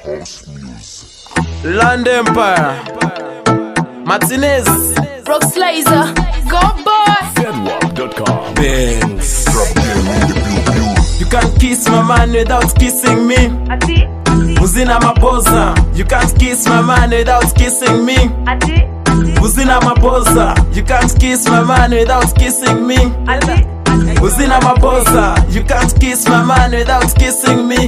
House music. Land Empire, Martinez, Rox Laser, Go Boy, Fedwap.com. Benz. Drop them in the blue. You can't kiss my man without kissing me. Muzina maposa. You can't kiss my man without kissing me. Muzina maposa. You can't kiss my man without kissing me. Muzina maposa. You can't kiss my man without kissing me.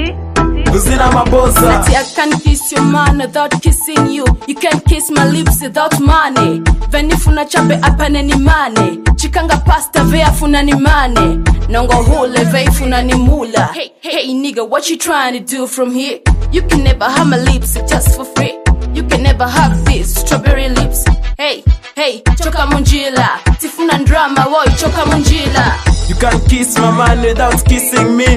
Muzina maposa. I can't kiss your man without kissing you. You can't kiss my lips without money. Venifuna chape apane ni mane. Chikanga pasta vea funa ni mane. Nongo hule vei funa ni mula. Hey nigga, what you trying to do from here? You can never have my lips just for free. You can never have these strawberry lips. Hey, choka munjila. Tifuna drama, boy, choka munjila. You can't kiss my man without kissing me.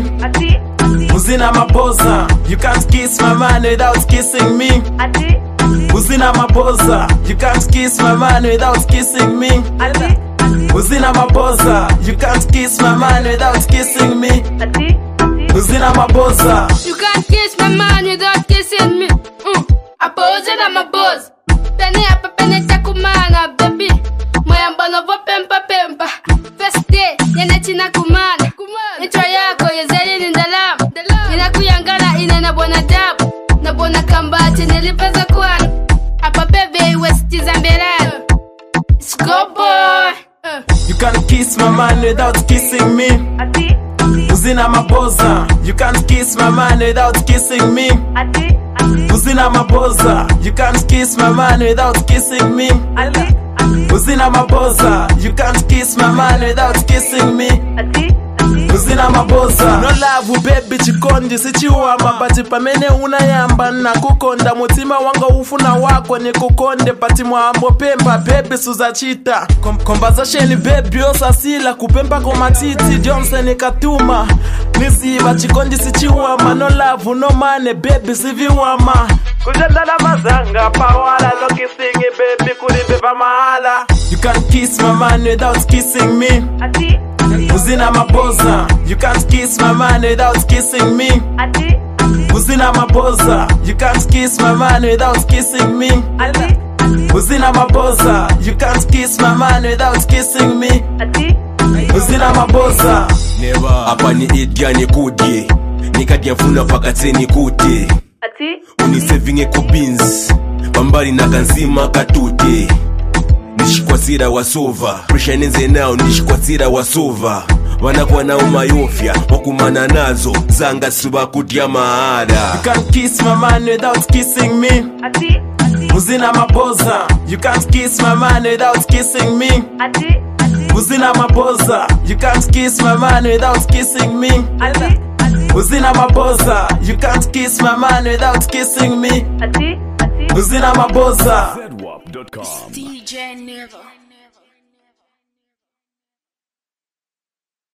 Muzina maposa. You can't kiss my man without kissing me. Muzina maposa. You can't kiss my man without kissing me. Muzina maposa. You can't kiss my man without kissing me. Muzina maposa. You can't kiss my man without kissing me. I pose it, I'm a boss. Tani hapa peneta kumana, baby. Moya mbono vo pempa. First day, yana china kumana. Nitro yako, yezeli ni ndalamu. Nina kuyangala, ina nabona dabu. Nabona kambati, nilipaza kuana. Hapa bebe, westi zambelani. It's Go Boy. You can't kiss my man without kissing me. Muzina maposa. You can't kiss my man without kissing me. Muzina maposa. You can't kiss my man without kissing me. Muzina maposa. You can't kiss my man without kissing me. Muzina maposa. No love baby chikondi sichiwama pati pamene unayamba na kukonda mutima wanga ufuna wako ni kukonde pati mwambo pemba baby suzachita conversation baby osasila kupemba kwa matiti Johnson katuma nisiba chikondi sichiwama no love no money baby siviwama kujandala mazanga pawala no kissing baby kuribeba mahala. You can't kiss my man without kissing me. Muzina maposa. You can't kiss my man without kissing me. Muzina maposa. You can't kiss my man without kissing me. Muzina maposa. You can't kiss my man without kissing me. Muzina maposa. Never. Hapa ni idya ni kudye. Nikadia funa pakate ni kute. Unisevinge kubins. Bambari na kanzima katute. Nishikwasira wasova. Pressure nenze nao nishikwasira wasova. Wanakuwa na umayofya wakumana nazo zanga suba kutia maada. You can't kiss my man without kissing me. Muzina maposa. You can't kiss my man without kissing me. Muzina maposa. You can't kiss my man without kissing me. Muzina maposa. You can't kiss my man without kissing me. Muzina maposa. Fedwap.com. DJ Never.